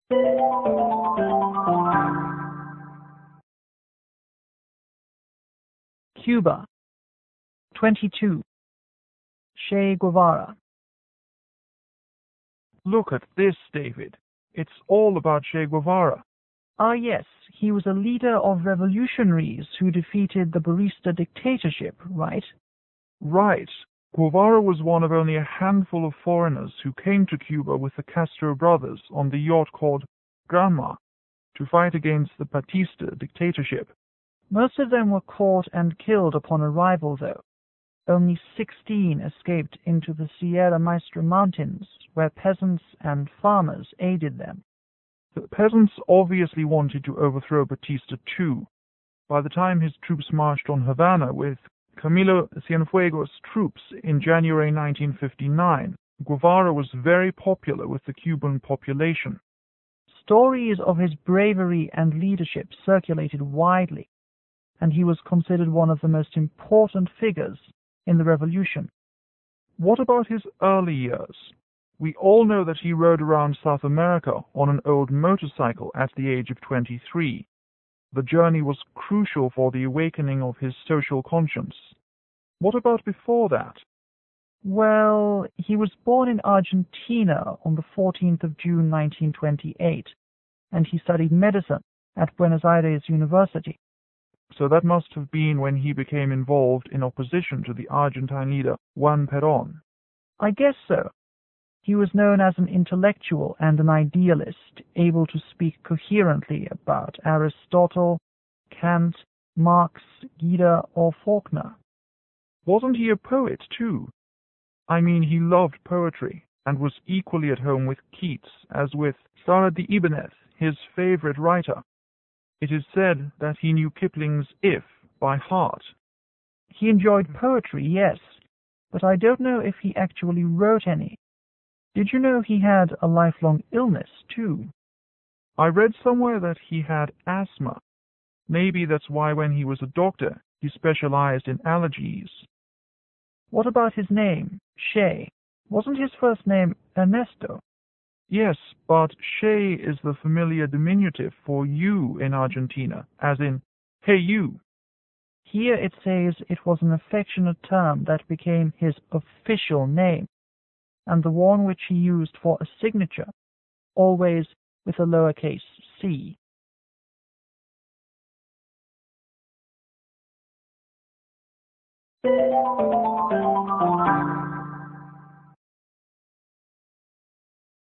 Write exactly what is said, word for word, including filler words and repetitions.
Cuba. twenty-two. Che Guevara. Look at this, David. It's all about Che Guevara. Ah, yes, he was a leader of revolutionaries who defeated the Barista dictatorship, right? Right. Guevara was one of only a handful of foreigners who came to Cuba with the Castro brothers on the yacht called Granma to fight against the Batista dictatorship. Most of them were caught and killed upon arrival, though. Only sixteen escaped into the Sierra Maestra Mountains, where peasants and farmers aided them. The peasants obviously wanted to overthrow Batista too. By the time his troops marched on Havana with Camilo Cienfuegos' troops in January nineteen fifty-nine, Guevara was very popular with the Cuban population. Stories of his bravery and leadership circulated widely, and he was considered one of the most important figures in the revolution. What about his early years? We all know that he rode around South America on an old motorcycle at the age of twenty-three. The journey was crucial for the awakening of his social conscience. What about before that? Well, he was born in Argentina on the fourteenth of June nineteen twenty-eight, and he studied medicine at Buenos Aires University. So that must have been when he became involved in opposition to the Argentine leader Juan Perón. I guess so. He was known as an intellectual and an idealist, able to speak coherently about Aristotle, Kant, Marx, Gide, or Faulkner. Wasn't he a poet, too? I mean, he loved poetry, and was equally at home with Keats as with Sara de Ibáñez, his favorite writer. It is said that he knew Kipling's If by heart. He enjoyed poetry, yes, but I don't know if he actually wrote any. Did you know he had a lifelong illness, too? I read somewhere that he had asthma. Maybe that's why when he was a doctor, he specialized in allergies. What about his name, Che? Wasn't his first name Ernesto? Yes, but Che is the familiar diminutive for you in Argentina, as in, hey you. Here it says it was an affectionate term that became his official name, and the one which he used for a signature, always with a lowercase c.